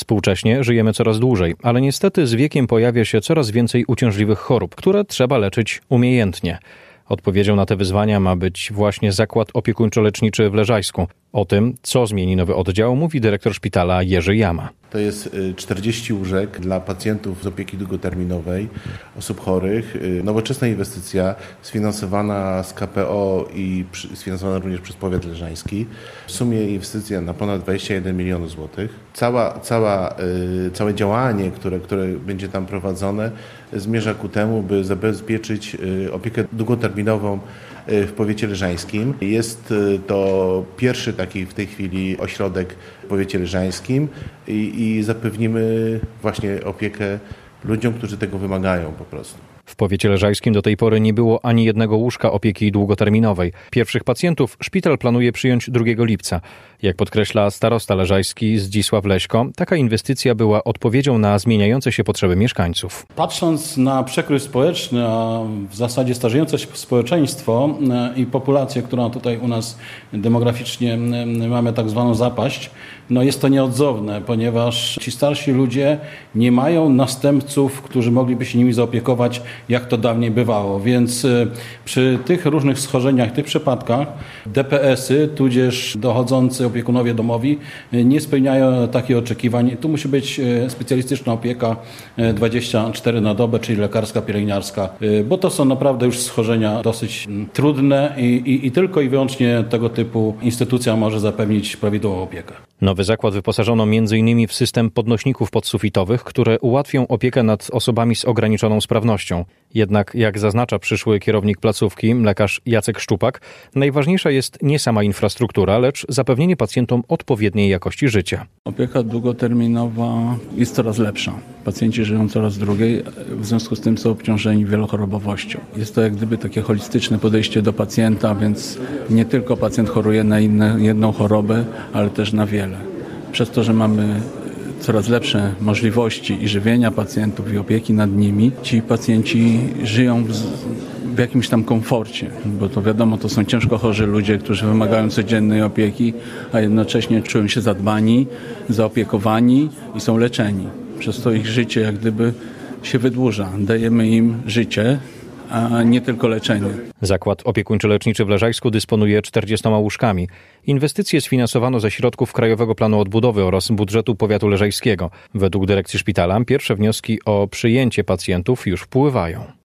Współcześnie żyjemy coraz dłużej, ale niestety z wiekiem pojawia się coraz więcej uciążliwych chorób, które trzeba leczyć umiejętnie. Odpowiedzią na te wyzwania ma być właśnie zakład opiekuńczo-leczniczy w Leżajsku. O tym, co zmieni nowy oddział, mówi dyrektor szpitala Jerzy Jama. To jest 40 łóżek dla pacjentów z opieki długoterminowej, osób chorych. Nowoczesna inwestycja sfinansowana z KPO i sfinansowana również przez powiat leżański. W sumie inwestycja na ponad 21 milionów złotych. Całe działanie, które będzie tam prowadzone, zmierza ku temu, by zabezpieczyć opiekę długoterminową w powiecie leżańskim. Jest to pierwszy taki w tej chwili ośrodek w powiecie leżańskim i zapewnimy właśnie opiekę ludziom, którzy tego wymagają po prostu. W powiecie leżajskim do tej pory nie było ani jednego łóżka opieki długoterminowej. Pierwszych pacjentów szpital planuje przyjąć 2 lipca. Jak podkreśla starosta leżajski Zdzisław Leśko, taka inwestycja była odpowiedzią na zmieniające się potrzeby mieszkańców. Patrząc na przekrój społeczny, a w zasadzie starzejące się społeczeństwo i populację, którą tutaj u nas demograficznie mamy tak zwaną zapaść, jest to nieodzowne, ponieważ ci starsi ludzie nie mają następców, którzy mogliby się nimi zaopiekować, jak to dawniej bywało. Więc przy tych różnych schorzeniach, tych przypadkach DPS-y, tudzież dochodzący opiekunowie domowi nie spełniają takich oczekiwań. Tu musi być specjalistyczna opieka 24 na dobę, czyli lekarska, pielęgniarska, bo to są naprawdę już schorzenia dosyć trudne i tylko i wyłącznie tego typu instytucja może zapewnić prawidłową opiekę. Nowy zakład wyposażono m.in. w system podnośników podsufitowych, które ułatwią opiekę nad osobami z ograniczoną sprawnością. Jednak, jak zaznacza przyszły kierownik placówki, lekarz Jacek Szczupak, najważniejsza jest nie sama infrastruktura, lecz zapewnienie pacjentom odpowiedniej jakości życia. Opieka długoterminowa jest coraz lepsza. Pacjenci żyją coraz dłużej, w związku z tym są obciążeni wielochorobowością. Jest to jak gdyby takie holistyczne podejście do pacjenta, więc nie tylko pacjent choruje na jedną chorobę, ale też na wiele. Przez to, że mamy coraz lepsze możliwości i żywienia pacjentów i opieki nad nimi, ci pacjenci żyją w jakimś tam komforcie, bo to wiadomo, to są ciężko chorzy ludzie, którzy wymagają codziennej opieki, a jednocześnie czują się zadbani, zaopiekowani i są leczeni. Przez to ich życie jak gdyby się wydłuża. Dajemy im życie, a nie tylko leczenie. Zakład opiekuńczo-leczniczy w Leżajsku dysponuje 40 łóżkami. Inwestycje sfinansowano ze środków Krajowego Planu Odbudowy oraz budżetu powiatu leżajskiego. Według dyrekcji szpitala pierwsze wnioski o przyjęcie pacjentów już wpływają.